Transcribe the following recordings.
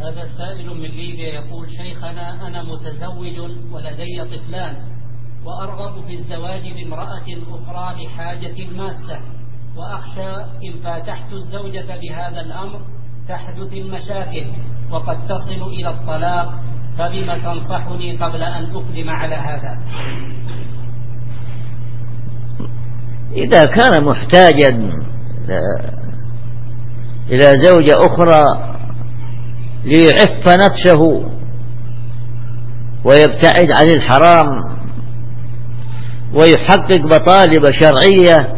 هذا سائل من ليبيا يقول: شيخنا، أنا متزوج ولدي طفلان، وأرغب في الزواج بامرأة أخرى لحاجة ماسة، وأخشى إن فاتحت الزوجة بهذا الأمر تحدث المشاكل وقد تصل إلى الطلاق، فبما تنصحني قبل أن أقدم على هذا؟ إذا كان محتاجا إلى زوجة أخرى ليعف نفسه ويبتعد عن الحرام ويحقق مطالب شرعية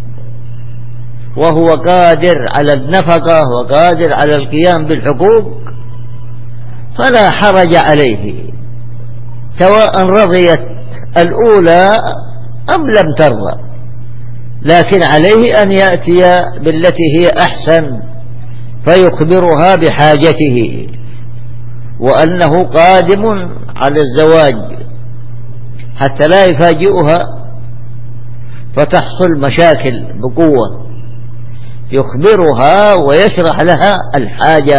وهو قادر على النفقة وقادر على القيام بالحقوق، فلا حرج عليه، سواء رضيت الأولى أم لم ترضى، لكن عليه أن يأتي بالتي هي أحسن فيخبرها بحاجته وأنه قادم على الزواج حتى لا يفاجئها فتحصل مشاكل بقوة، يخبرها ويشرح لها الحاجة،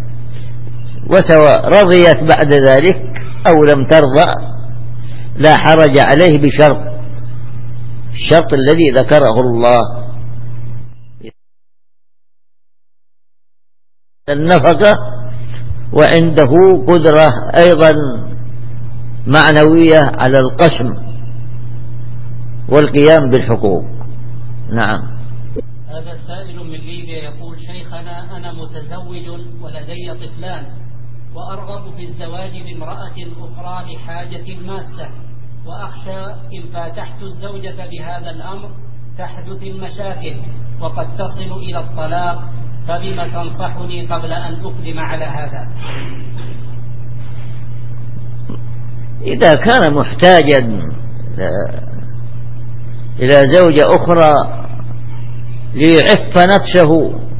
وسواء رضيت بعد ذلك أو لم ترضى لا حرج عليه بشرط، الشرط الذي ذكره الله: النفقة، وعنده قدرة أيضا معنوية على القسم والقيام بالحقوق. نعم. هذا سائل من ليبيا يقول: شيخنا، أنا متزوج ولدي طفلان، وأرغب في الزواج بامرأة أخرى لحاجة ماسة، وأخشى إن فاتحت الزوجة بهذا الأمر تحدث المشاكل وقد تصل إلى الطلاق، فبما تنصحني قبل أن أقدم على هذا؟ إذا كان محتاجا إلى زوجة أخرى ليعف نفسه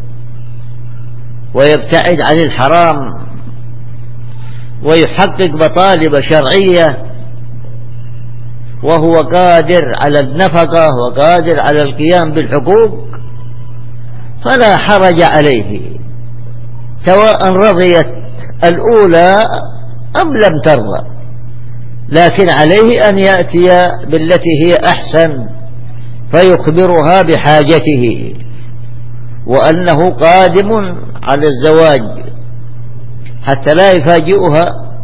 ويبتعد عن الحرام ويحقق مطالب شرعية وهو قادر على النفقة وقادر على القيام بالحقوق، فلا حرج عليه، سواء رضيت الأولى أم لم ترضى، لكن عليه أن يأتي بالتي هي أحسن فيخبرها بحاجته وأنه قادم على الزواج حتى لا يفاجئها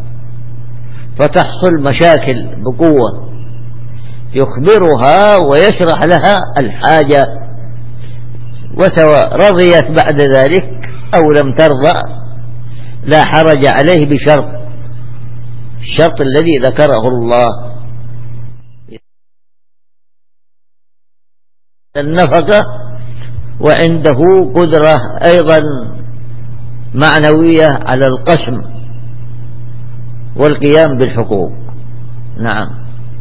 فتحصل مشاكل بقوة، يخبرها ويشرح لها الحاجة، وسواء رضيت بعد ذلك أو لم ترضى لا حرج عليه بشرط، الشرط الذي ذكره الله: النفقة، وعنده قدرة أيضا معنوية على القسم والقيام بالحقوق. نعم.